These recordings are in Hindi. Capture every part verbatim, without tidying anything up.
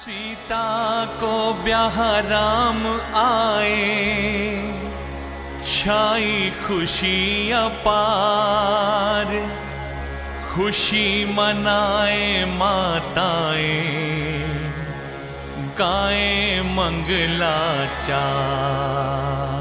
सीता को ब्याह राम आए, छाई खुशी अपार। खुशी मनाए माताएं, गाए मंगलाचार।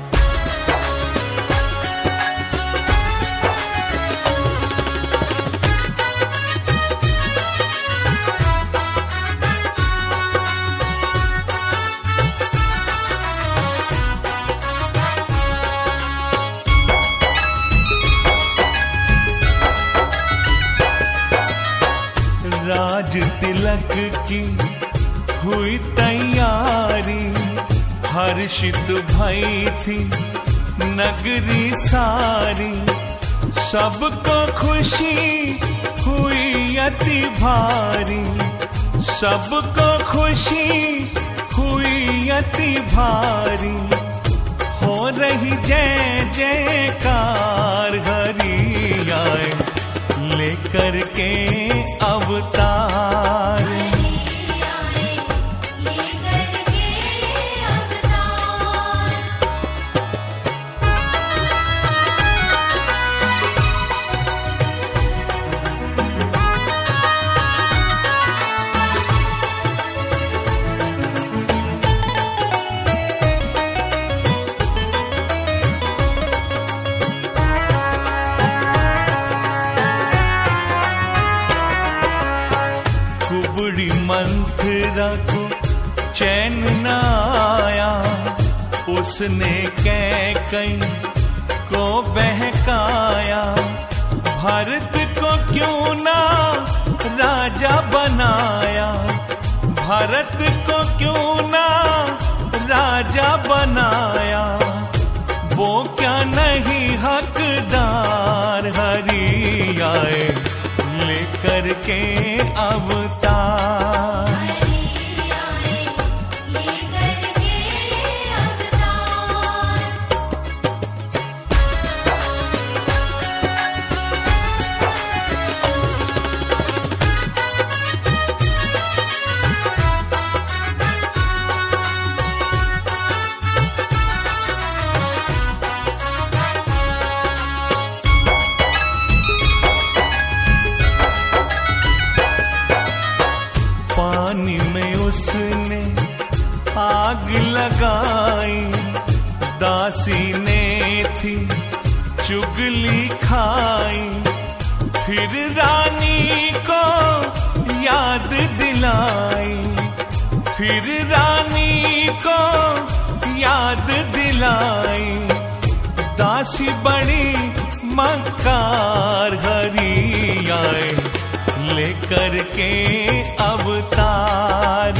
राज तिलक की हुई तैयारी, हर्षित भई थी नगरी सारी। सबको खुशी हुई अति भारी, सबको खुशी हुई अति भारी। हो रही जय जयकार, हरि आए लेकर के अवतार। कुबड़ी मंथरा को चैन न आया, उसने कैकई को बहकाया। भरत को क्यों ना राजा बनाया, भरत को क्यों ना राजा बनाया। वो क्या नहीं हकदार, हरि आए लेकर के अवतार। पानी में उसने आग लगाई, दासी ने थी चुगली खाई। फिर रानी को याद दिलाई, फिर रानी को याद दिलाई। दासी बड़ी मक्कार, हरि आए लेकर के अवतार।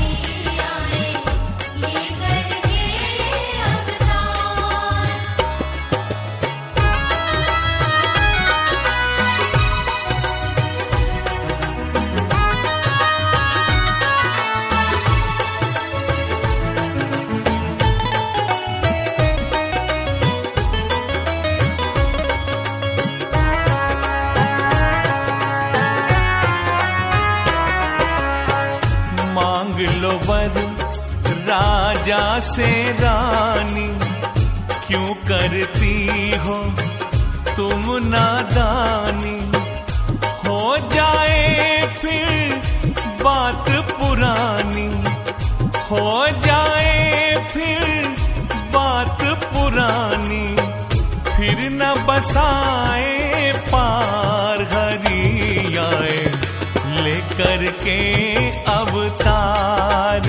मांग लो वर राजा से रानी, क्यों करती हो तुम नादानी। हो जाए फिर बात पुरानी, हो जाए फिर बात पुरानी। फिर न बसाए पार, हरि आए लेकर के अवतार।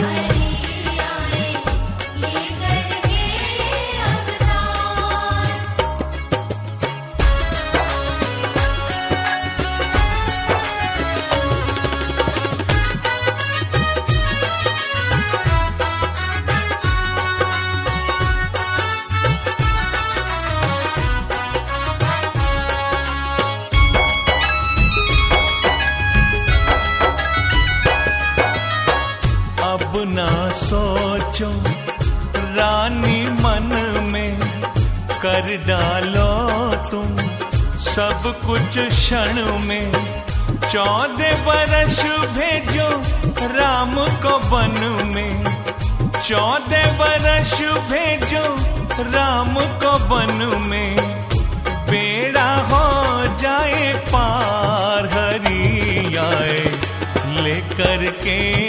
अब ना सोचो रानी मन में, कर डालो तुम सब कुछ क्षण में। चौदह बरस भेजो राम को वन में, चौदह बरस भेजो राम को वन में, बेड़ा हो जाए पार हरि आए लेकर के